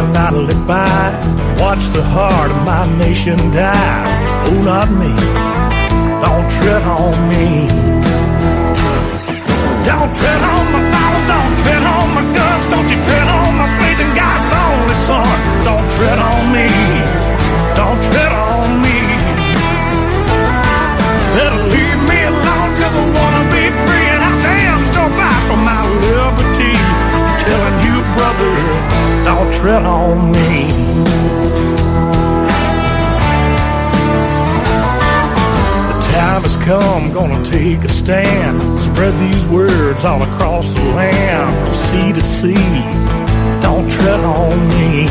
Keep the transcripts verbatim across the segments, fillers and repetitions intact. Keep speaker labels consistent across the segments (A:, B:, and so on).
A: stand idly by, watch the heart of my nation die. Oh, not me, don't tread on me. Don't tread on my Bible, don't tread on my guns, don't you tread on my faith in God's only Son. Don't tread on me, don't tread on me. Better leave me alone, cause I wanna be free, and I damn sure fight for my liberty. I'm telling you, brother, don't tread on me. Time has come, gonna take a stand, spread these words all across the land, from sea to sea. Don't tread on me.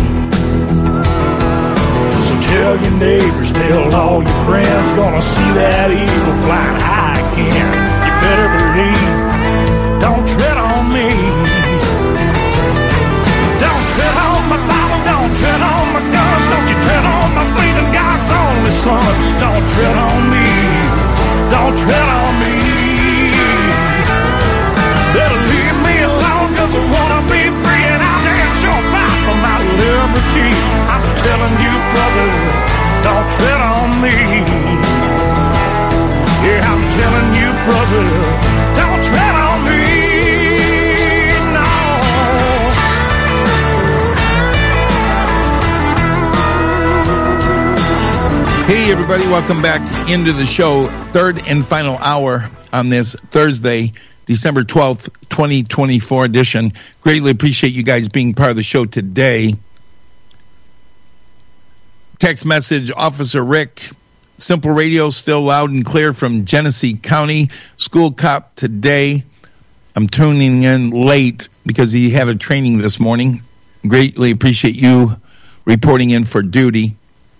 A: So tell your neighbors, tell all your friends, gonna see that eagle flying high again. You better believe, don't tread on me. Don't tread on my Bible, don't tread on my guns, don't you tread on my faith in God's only Son. Don't tread on me, don't tread on me. Better leave me alone, cause I wanna be free, and I'll damn sure fight for my liberty. I'm telling you, brother, don't tread on me. Yeah, I'm telling you, brother, don't tread on me. No.
B: Hey, everybody, welcome back into the show. Third and final hour on this Thursday, December twelfth, twenty twenty-four edition. Greatly appreciate you guys being part of the show today. Text message, Officer Rick, Simple Radio, still loud and clear from Genesee County. School cop today. I'm tuning in late because he had a training this morning. Greatly appreciate you reporting in for duty.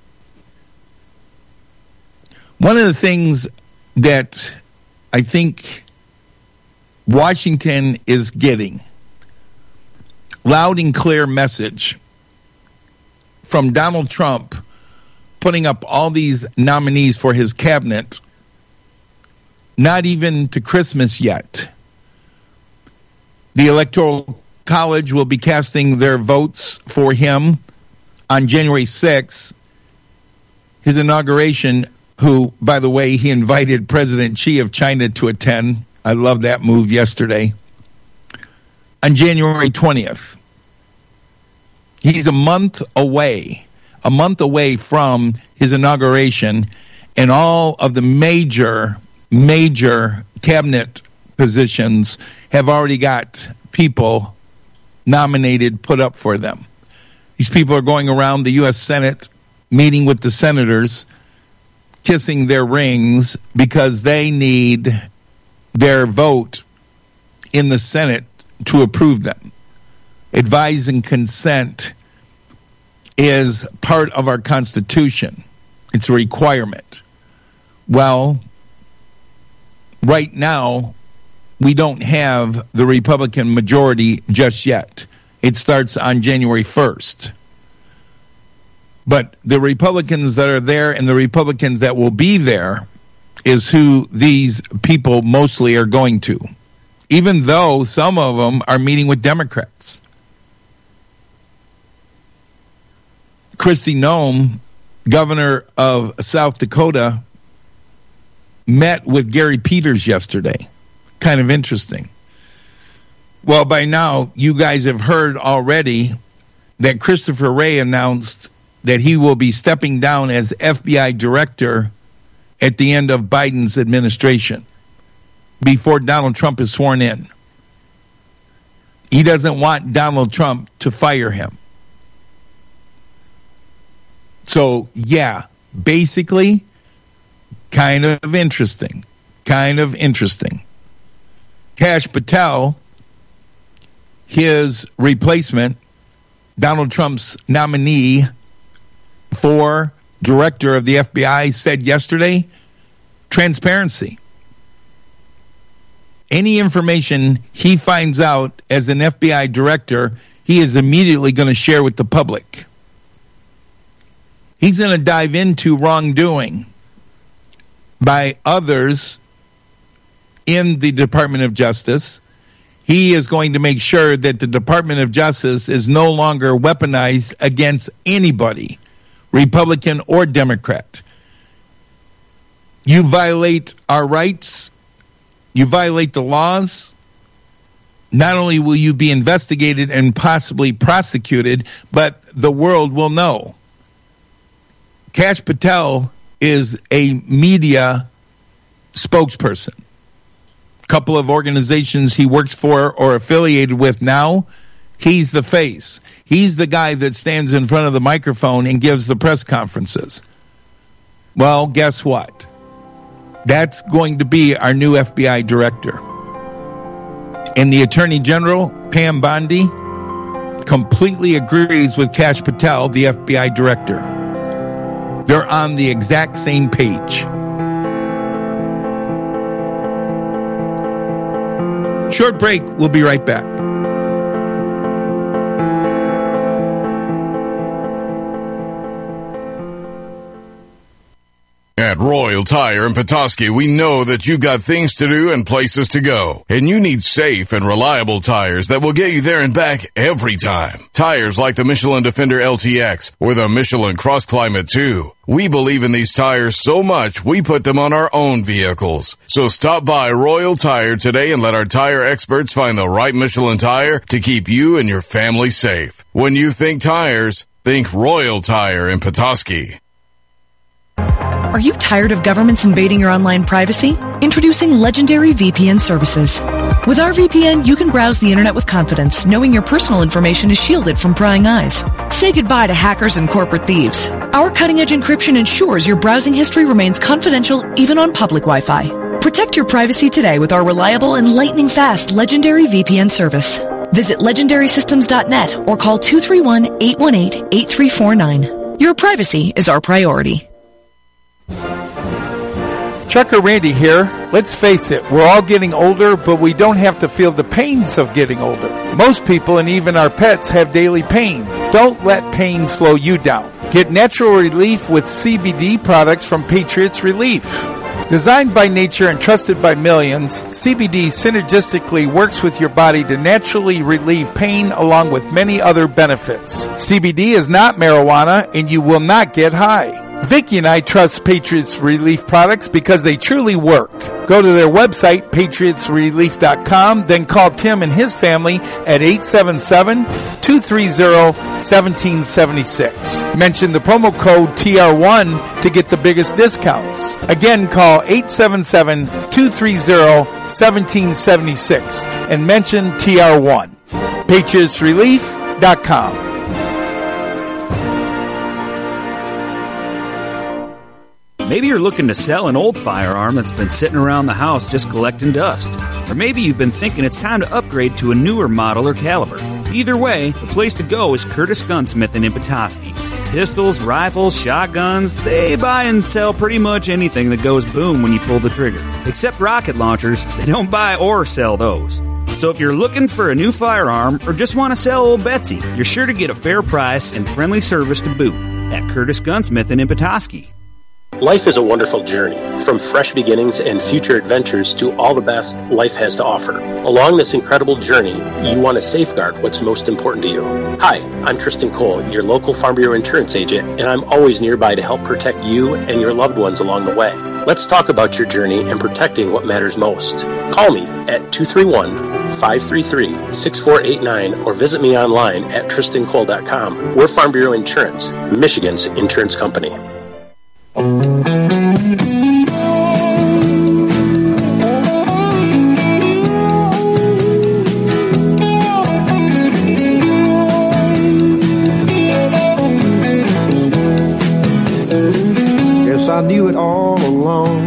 B: One of the things that I think Washington is getting, loud and clear message from Donald Trump putting up all these nominees for his cabinet, not even to Christmas yet. The Electoral College will be casting their votes for him on January sixth, his inauguration, who, by the way, he invited President Xi of China to attend. I love that move yesterday. On January twentieth. He's a month away, a month away from his inauguration, and all of the major, major cabinet positions have already got people nominated, put up for them. These people are going around the U S Senate, meeting with the senators, kissing their rings because they need their vote in the Senate to approve them. Advise and consent is part of our Constitution. It's a requirement. Well, right now, we don't have the Republican majority just yet. It starts on January first. But the Republicans that are there and the Republicans that will be there is who these people mostly are going to, even though some of them are meeting with Democrats. Kristi Noem, governor of South Dakota, met with Gary Peters yesterday. Kind of interesting. Well, by now, you guys have heard already that Christopher Wray announced that he will be stepping down as F B I director at the end of Biden's administration, before Donald Trump is sworn in. He doesn't want Donald Trump to fire him. So, yeah, basically, kind of interesting. Kind of interesting. Kash Patel, his replacement, Donald Trump's nominee for director of the F B I, said yesterday, transparency. Any information he finds out as an F B I director, he is immediately going to share with the public. He's going to dive into wrongdoing by others in the Department of Justice. He is going to make sure that the Department of Justice is no longer weaponized against anybody, Republican or Democrat. You violate our rights, you violate the laws, not only will you be investigated and possibly prosecuted, but the world will know. Kash Patel is a media spokesperson. Couple of organizations he works for or affiliated with now, he's the face. He's the guy that stands in front of the microphone and gives the press conferences. Well, guess what? That's going to be our new F B I director. And the Attorney General, Pam Bondi, completely agrees with Kash Patel, the F B I director. They're on the exact same page. Short break. We'll be right back.
C: At Royal Tire in Petoskey, we know that you got things to do and places to go, and you need safe and reliable tires that will get you there and back every time. Tires like the Michelin Defender L T X or the Michelin Cross Climate two. We believe in these tires so much, we put them on our own vehicles. So stop by Royal Tire today and let our tire experts find the right Michelin tire to keep you and your family safe. When you think tires, think Royal Tire in Petoskey.
D: Are you tired of governments invading your online privacy? Introducing Legendary V P N services. With our V P N, you can browse the internet with confidence, knowing your personal information is shielded from prying eyes. Say goodbye to hackers and corporate thieves. Our cutting-edge encryption ensures your browsing history remains confidential even on public Wi-Fi. Protect your privacy today with our reliable and lightning-fast Legendary V P N service. Visit legendary systems dot net or call two three one, eight one eight, eight three four nine. Your privacy is our priority.
E: Trucker Randy here. Let's face it, we're all getting older, but we don't have to feel the pains of getting older. Most people and even our pets have daily pain. Don't let pain slow you down. Get natural relief with C B D products from Patriots Relief. Designed by nature and trusted by millions, C B D synergistically works with your body to naturally relieve pain along with many other benefits. C B D is not marijuana and you will not get high. Vicki and I trust Patriots Relief products because they truly work. Go to their website, patriots relief dot com, then call Tim and his family at eight seven seven, two three zero, one seven seven six. Mention the promo code T R one to get the biggest discounts. Again, call eight seven seven, two three zero, one seven seven six and mention T R one. patriots relief dot com.
F: Maybe you're looking to sell an old firearm that's been sitting around the house just collecting dust. Or maybe you've been thinking it's time to upgrade to a newer model or caliber. Either way, the place to go is Curtis Gunsmith in Petoskey. Pistols, rifles, shotguns, they buy and sell pretty much anything that goes boom when you pull the trigger. Except rocket launchers, they don't buy or sell those. So if you're looking for a new firearm or just want to sell old Betsy, you're sure to get a fair price and friendly service to boot at Curtis Gunsmith in Petoskey.
G: Life is a wonderful journey, from fresh beginnings and future adventures to all the best life has to offer. Along this incredible journey, you want to safeguard what's most important to you. Hi, I'm Tristan Cole, your local Farm Bureau insurance agent, and I'm always nearby to help protect you and your loved ones along the way. Let's talk about your journey and protecting what matters most. Call me at two three one, five three three, six four eight nine or visit me online at tristan cole dot com. We're Farm Bureau Insurance, Michigan's insurance company.
H: Guess I knew it all along.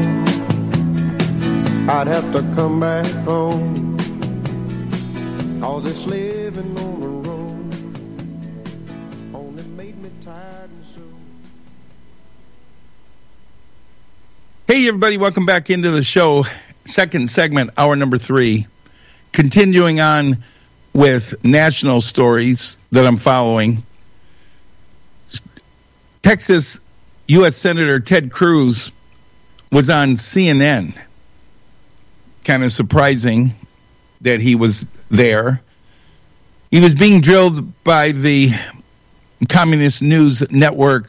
H: I'd have to come back home, 'cause this living on the road only made me tired and so.
B: Hey, everybody, welcome back into the show. Second segment, hour number three. Continuing on with national stories that I'm following. Texas U S Senator Ted Cruz was on C N N. Kind of surprising that he was there. He was being drilled by the Communist News Network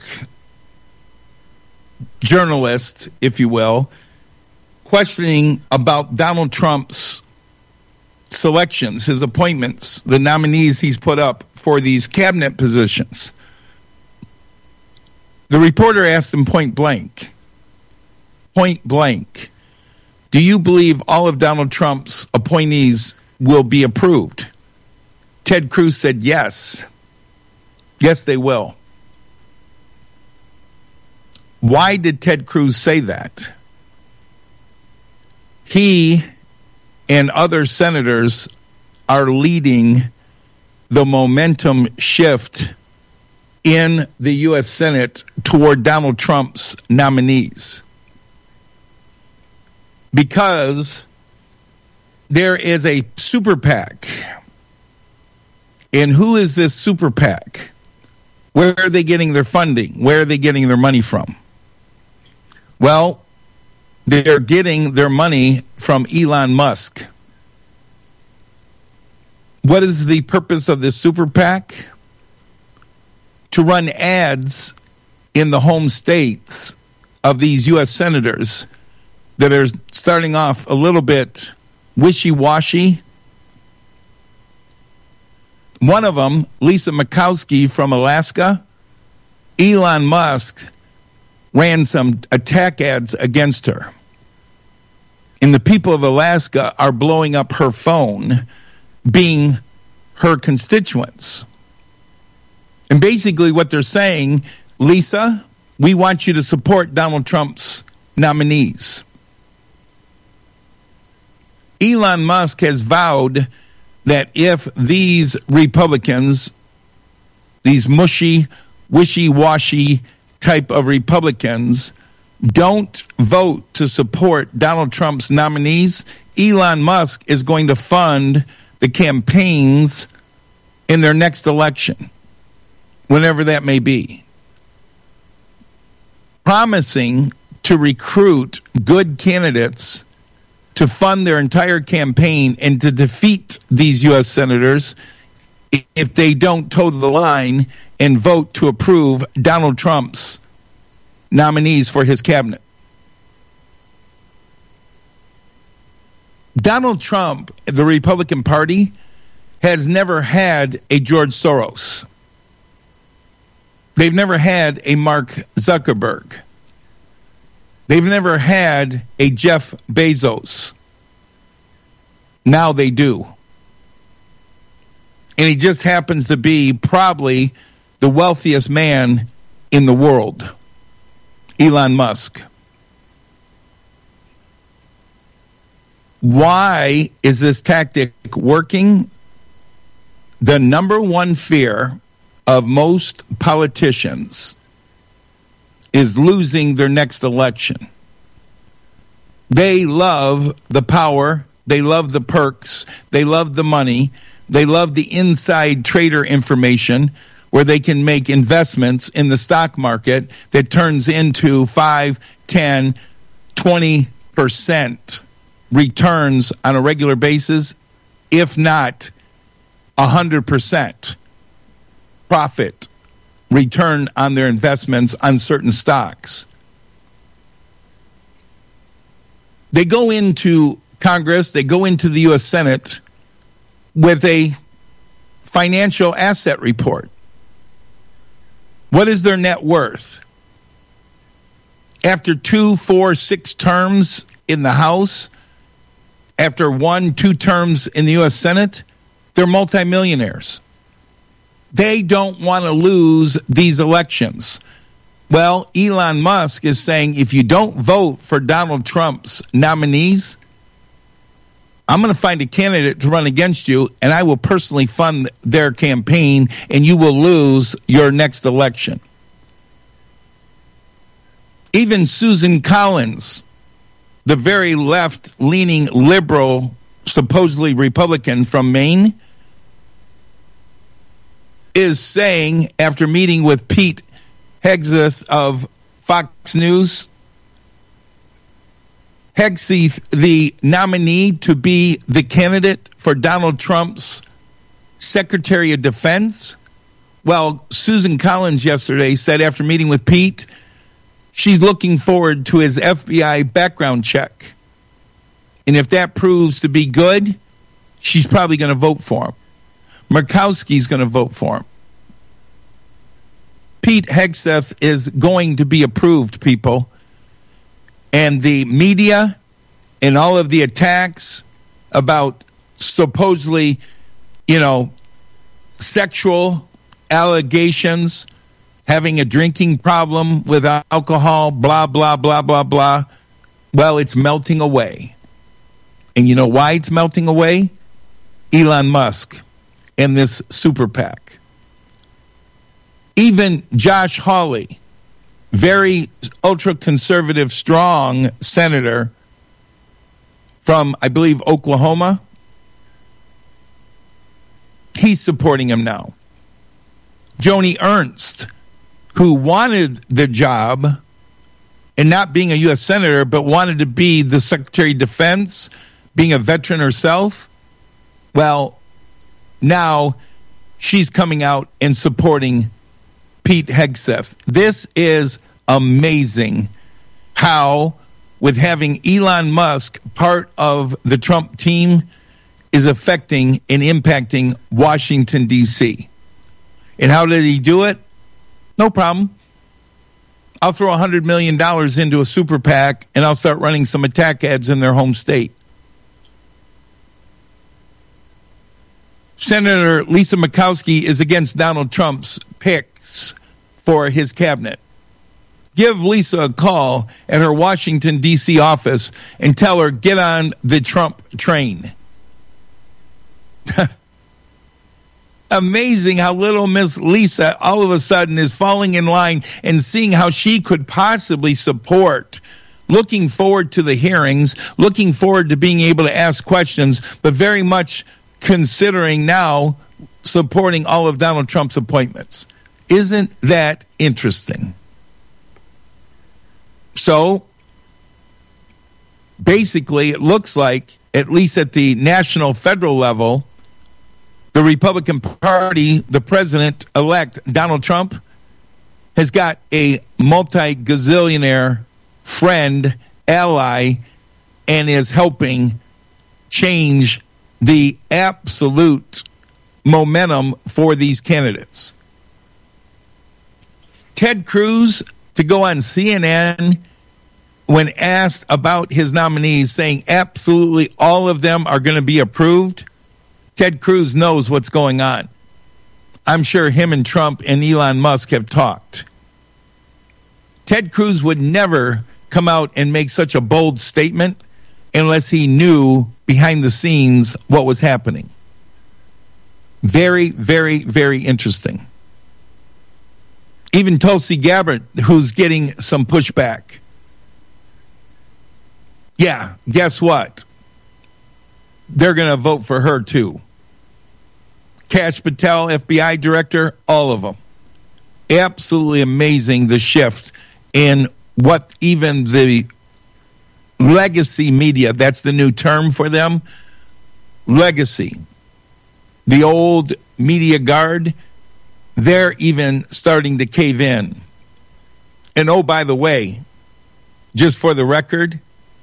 B: journalist, if you will, questioning about Donald Trump's selections, his appointments, the nominees he's put up for these cabinet positions. The reporter asked him point blank, point blank, do you believe all of Donald Trump's appointees will be approved? Ted Cruz said yes. Yes, they will. Why did Ted Cruz say that? He and other senators are leading the momentum shift in the U S Senate toward Donald Trump's nominees. Because there is a super PAC. And who is this super PAC? Where are they getting their funding? Where are they getting their money from? Well, they're getting their money from Elon Musk. What is the purpose of this super PAC? To run ads in the home states of these U S senators that are starting off a little bit wishy-washy. One of them, Lisa Murkowski from Alaska, Elon Musk ran some attack ads against her. And the people of Alaska are blowing up her phone, being her constituents. And basically what they're saying, Lisa, we want you to support Donald Trump's nominees. Elon Musk has vowed that if these Republicans, these mushy, wishy-washy type of Republicans, don't vote to support Donald Trump's nominees, Elon Musk is going to fund the campaigns in their next election, whenever that may be, promising to recruit good candidates to fund their entire campaign and to defeat these U S senators if they don't toe the line and vote to approve Donald Trump's nominees for his cabinet. Donald Trump, the Republican Party, has never had a George Soros. They've never had a Mark Zuckerberg. They've never had a Jeff Bezos. Now they do. And he just happens to be probably the wealthiest man in the world, Elon Musk. Why is this tactic working? The number one fear of most politicians is losing their next election. They love the power. They love the perks. They love the money. They love the inside trader information where they can make investments in the stock market that turns into five, ten, twenty percent returns on a regular basis, if not one hundred percent profit return on their investments on certain stocks. They go into Congress, they go into the U S Senate with a financial asset report. What is their net worth? After two, four, six terms in the House, after one, two terms in the U S Senate, they're multimillionaires. They don't want to lose these elections. Well, Elon Musk is saying, if you don't vote for Donald Trump's nominees, I'm going to find a candidate to run against you, and I will personally fund their campaign, and you will lose your next election. Even Susan Collins, the very left-leaning liberal, supposedly Republican from Maine, is saying, after meeting with Pete Hegseth of Fox News, Hegseth, the nominee to be the candidate for Donald Trump's Secretary of Defense. Well, Susan Collins yesterday said after meeting with Pete, she's looking forward to his F B I background check. And if that proves to be good, she's probably going to vote for him. Murkowski's going to vote for him. Pete Hegseth is going to be approved, people. And the media and all of the attacks about supposedly, you know, sexual allegations, having a drinking problem with alcohol, blah, blah, blah, blah, blah. Well, it's melting away. And you know why it's melting away? Elon Musk and this super PAC. Even Josh Hawley, very ultra-conservative, strong senator from, I believe, Oklahoma, he's supporting him now. Joni Ernst, who wanted the job and not being a U S senator, but wanted to be the Secretary of Defense, being a veteran herself, well, now she's coming out and supporting Pete Hegseth. This is amazing how, with having Elon Musk part of the Trump team, is affecting and impacting Washington, D C. And how did he do it? No problem. I'll throw one hundred million dollars into a super PAC and I'll start running some attack ads in their home state. Senator Lisa Murkowski is against Donald Trump's picks for his cabinet. Give Lisa a call at her Washington, D C office and tell her, get on the Trump train. Amazing how little Miss Lisa all of a sudden is falling in line and seeing how she could possibly support, looking forward to the hearings, looking forward to being able to ask questions, but very much considering now supporting all of Donald Trump's appointments. Isn't that interesting? So, basically, it looks like, at least at the national federal level, the Republican Party, the president-elect Donald Trump, has got a multi-gazillionaire friend, ally, and is helping change the absolute momentum for these candidates. Ted Cruz, to go on C N N when asked about his nominees, saying absolutely all of them are going to be approved. Ted Cruz knows what's going on. I'm sure him and Trump and Elon Musk have talked. Ted Cruz would never come out and make such a bold statement unless he knew behind the scenes what was happening. Very, very, very interesting. Even Tulsi Gabbard, who's getting some pushback. Yeah, guess what? They're going to vote for her too. Kash Patel, F B I director, all of them. Absolutely amazing, the shift in what even the legacy media, that's the new term for them, legacy. The old media guard, they're even starting to cave in. And oh, by the way, just for the record,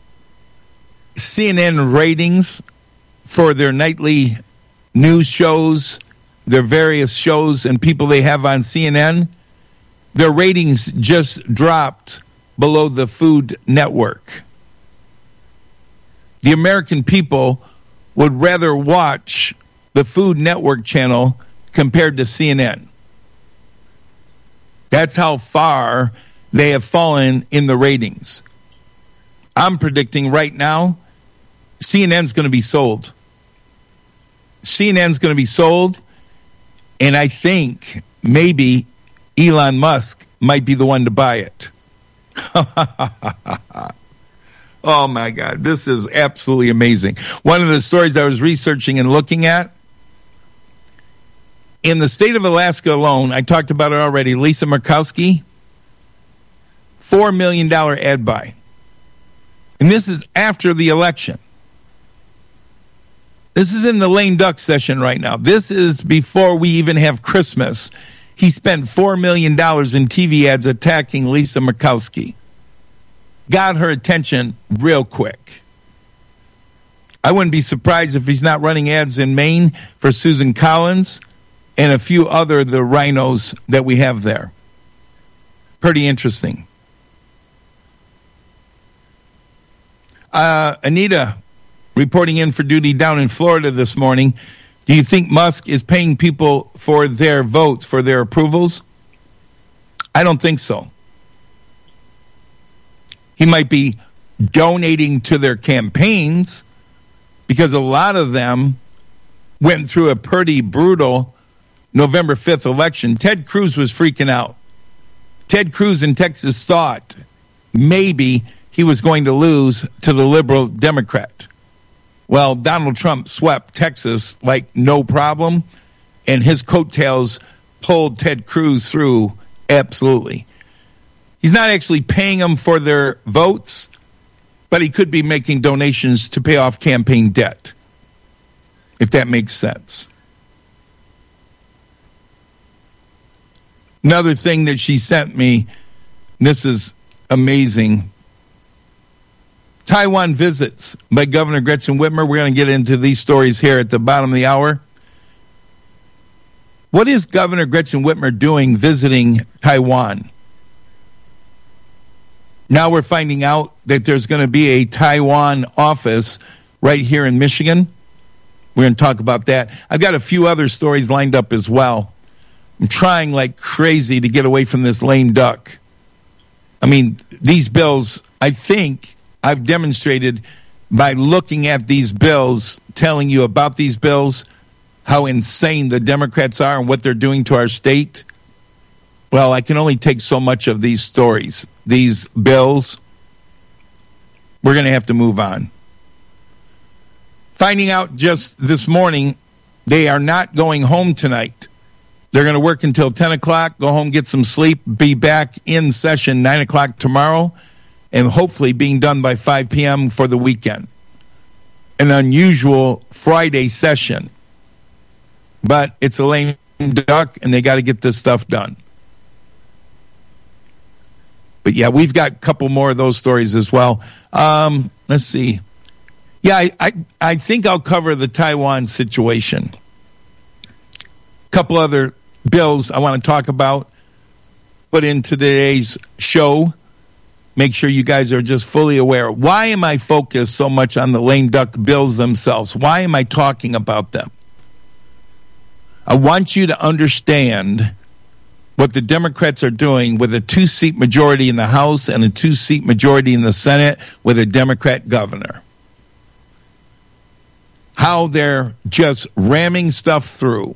B: C N N ratings for their nightly news shows, their various shows and people they have on C N N, their ratings just dropped below the Food Network. The American people would rather watch the Food Network channel compared to C N N. That's how far they have fallen in the ratings. I'm predicting right now, C N N's going to be sold. C N N's going to be sold, and I think maybe Elon Musk might be the one to buy it. Oh, my God. This is absolutely amazing. One of the stories I was researching and looking at, in the state of Alaska alone, I talked about it already, Lisa Murkowski, four million dollars ad buy. And this is after the election. This is in the lame duck session right now. This is before we even have Christmas. He spent four million dollars in T V ads attacking Lisa Murkowski. Got her attention real quick. I wouldn't be surprised if he's not running ads in Maine for Susan Collins and a few other of the rhinos that we have there. Pretty interesting. Uh, Anita, reporting in for duty down in Florida this morning. Do you think Musk is paying people for their votes, for their approvals? I don't think so. He might be donating to their campaigns because a lot of them went through a pretty brutal November fifth election. Ted Cruz was freaking out. Ted Cruz in Texas thought maybe he was going to lose to the liberal Democrat. Well, Donald Trump swept Texas like no problem, and his coattails pulled Ted Cruz through absolutely. He's not actually paying them for their votes, but he could be making donations to pay off campaign debt, if that makes sense. Another thing that she sent me, this is amazing. Taiwan visits by Governor Gretchen Whitmer. We're going to get into these stories here at the bottom of the hour. What is Governor Gretchen Whitmer doing visiting Taiwan? Now we're finding out that there's going to be a Taiwan office right here in Michigan. We're going to talk about that. I've got a few other stories lined up as well. I'm trying like crazy to get away from this lame duck. I mean, these bills, I think I've demonstrated by looking at these bills, telling you about these bills, how insane the Democrats are and what they're doing to our state. Well, I can only take so much of these stories, these bills. We're going to have to move on. Finding out just this morning, they are not going home tonight. They're going to work until ten o'clock, go home, get some sleep, be back in session nine o'clock tomorrow, and hopefully being done by five p.m. for the weekend. An unusual Friday session. But it's a lame duck, and they got to get this stuff done. But, yeah, we've got a couple more of those stories as well. Um, let's see. Yeah, I, I, I think I'll cover the Taiwan situation. A couple other bills I want to talk about, put into today's show. Make sure you guys are just fully aware. Why am I focused so much on the lame duck bills themselves? Why am I talking about them? I want you to understand what the Democrats are doing with a two-seat majority in the House and a two-seat majority in the Senate with a Democrat governor. How they're just ramming stuff through.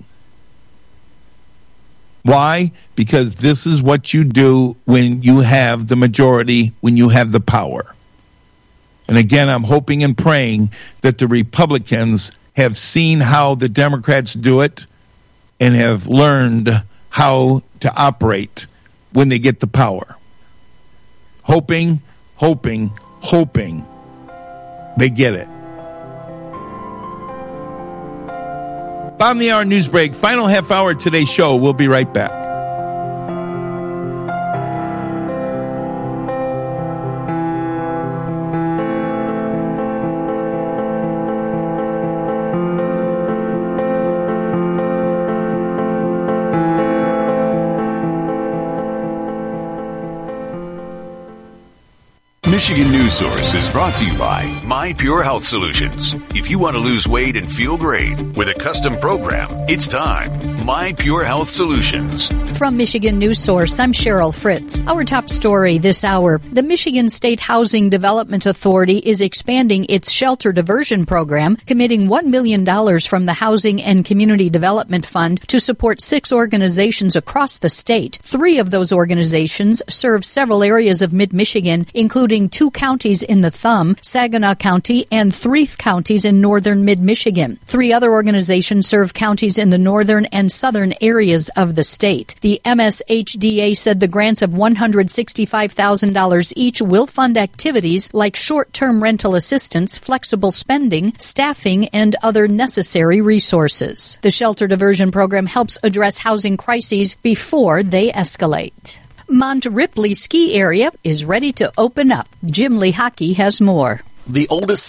B: Why? Because this is what you do when you have the majority, when you have the power. And again, I'm hoping and praying that the Republicans have seen how the Democrats do it and have learned how to operate when they get the power. Hoping, hoping, hoping they get it. Bottom of the hour news break. Final half hour of today's show. We'll be right back.
I: Michigan News Source is brought to you by My Pure Health Solutions. If you want to lose weight and feel great with a custom program, it's time. My Pure Health Solutions.
J: From Michigan News Source, I'm Cheryl Fritz. Our top story this hour. The Michigan State Housing Development Authority is expanding its shelter diversion program, committing one million dollars from the Housing and Community Development Fund to support six organizations across the state. Three of those organizations serve several areas of mid-Michigan, including two counties in the Thumb, Saginaw County, and three counties in northern mid-Michigan. Three other organizations serve counties in the northern and southern areas of the state. The M S H D A said the grants of one hundred sixty-five thousand dollars each will fund activities like short-term rental assistance, flexible spending, staffing, and other necessary resources. The shelter diversion program helps address housing crises before they escalate. Mont Ripley Ski Area is ready to open up. Jim Lee Hockey has more.
K: The oldest